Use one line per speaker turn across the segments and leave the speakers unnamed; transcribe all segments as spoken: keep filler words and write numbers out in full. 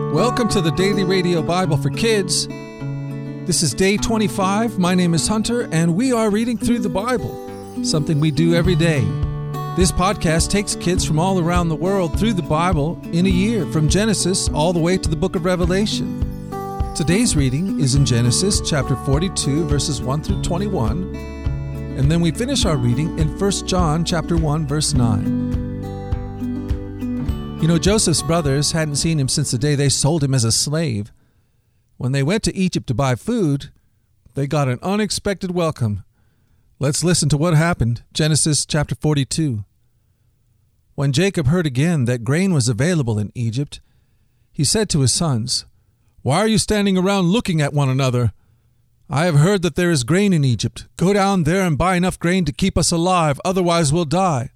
Welcome to the Daily Radio Bible for Kids. This is day twenty-five. My name is Hunter, and we are reading through the Bible, something we do every day. This podcast takes kids from all around the world through the Bible in a year, from Genesis all the way to the book of Revelation. Today's reading is in Genesis chapter forty-two, verses one through twenty-one, and then we finish our reading in First John chapter one, verse nine. You know, Joseph's brothers hadn't seen him since the day they sold him as a slave. When they went to Egypt to buy food, they got an unexpected welcome. Let's listen to what happened. Genesis chapter forty-two. When Jacob heard again that grain was available in Egypt, he said to his sons, "Why are you standing around looking at one another? I have heard that there is grain in Egypt. Go down there and buy enough grain to keep us alive, otherwise we'll die."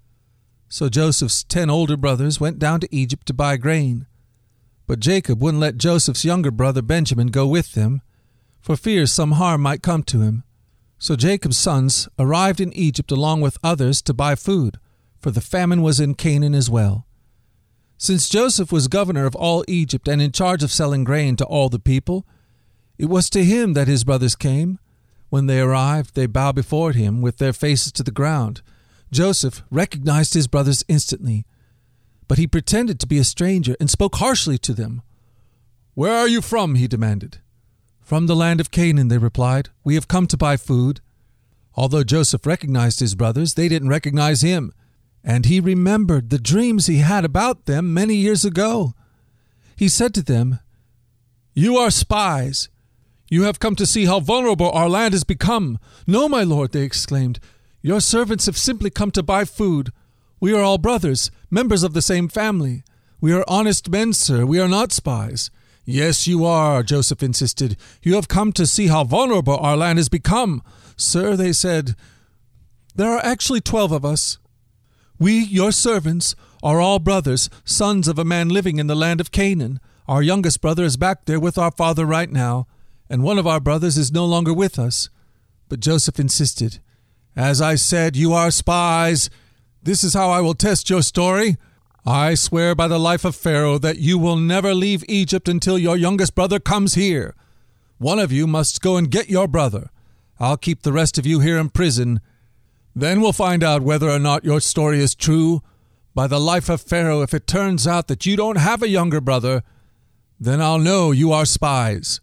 So Joseph's ten older brothers went down to Egypt to buy grain. But Jacob wouldn't let Joseph's younger brother Benjamin go with them, for fear some harm might come to him. So Jacob's sons arrived in Egypt along with others to buy food, for the famine was in Canaan as well. Since Joseph was governor of all Egypt and in charge of selling grain to all the people, it was to him that his brothers came. When they arrived, they bowed before him with their faces to the ground. Joseph recognized his brothers instantly, but he pretended to be a stranger and spoke harshly to them. "Where are you from?" he demanded. "From the land of Canaan," they replied. "We have come to buy food." Although Joseph recognized his brothers, they didn't recognize him, and he remembered the dreams he had about them many years ago. He said to them, "You are spies. You have come to see how vulnerable our land has become." "No, my lord," they exclaimed. "Your servants have simply come to buy food. We are all brothers, members of the same family. We are honest men, sir. We are not spies." "Yes, you are," Joseph insisted. "You have come to see how vulnerable our land has become." "Sir," they said, "there are actually twelve of us. We, your servants, are all brothers, sons of a man living in the land of Canaan. Our youngest brother is back there with our father right now, and one of our brothers is no longer with us." But Joseph insisted. "As I said, you are spies. This is how I will test your story. I swear by the life of Pharaoh that you will never leave Egypt until your youngest brother comes here. One of you must go and get your brother. I'll keep the rest of you here in prison. Then we'll find out whether or not your story is true. By the life of Pharaoh, if it turns out that you don't have a younger brother, then I'll know you are spies."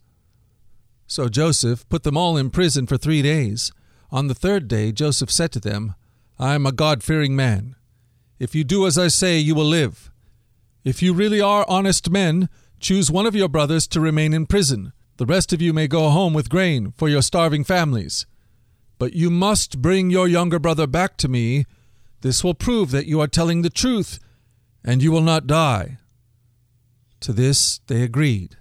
So Joseph put them all in prison for three days. On the third day, Joseph said to them, "I am a God-fearing man. If you do as I say, you will live. If you really are honest men, choose one of your brothers to remain in prison. The rest of you may go home with grain for your starving families. But you must bring your younger brother back to me. This will prove that you are telling the truth, and you will not die." To this they agreed.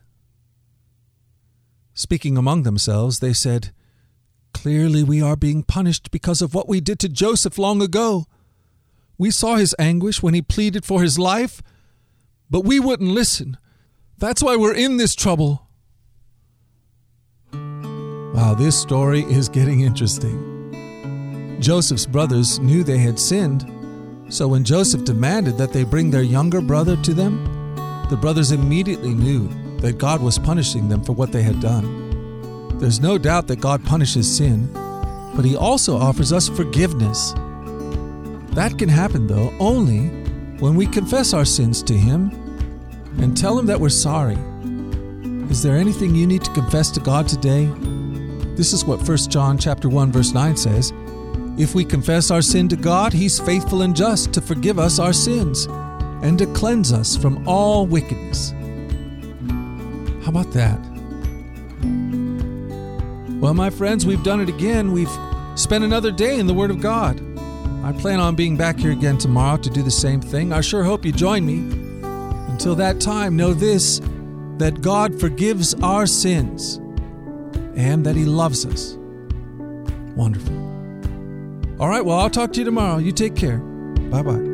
Speaking among themselves, they said, "Clearly we are being punished because of what we did to Joseph long ago. We saw his anguish when he pleaded for his life, but we wouldn't listen. That's why we're in this trouble." Wow, this story is getting interesting. Joseph's brothers knew they had sinned, so when Joseph demanded that they bring their younger brother to them, the brothers immediately knew that God was punishing them for what they had done. There's no doubt that God punishes sin, but He also offers us forgiveness. That can happen, though, only when we confess our sins to Him and tell Him that we're sorry. Is there anything you need to confess to God today? This is what First John chapter one, verse nine says. "If we confess our sin to God, He's faithful and just to forgive us our sins and to cleanse us from all wickedness." How about that? Well, my friends, we've done it again. We've spent another day in the Word of God. I plan on being back here again tomorrow to do the same thing. I sure hope you join me. Until that time, know this, that God forgives our sins and that He loves us. Wonderful. All right, well, I'll talk to you tomorrow. You take care. Bye-bye.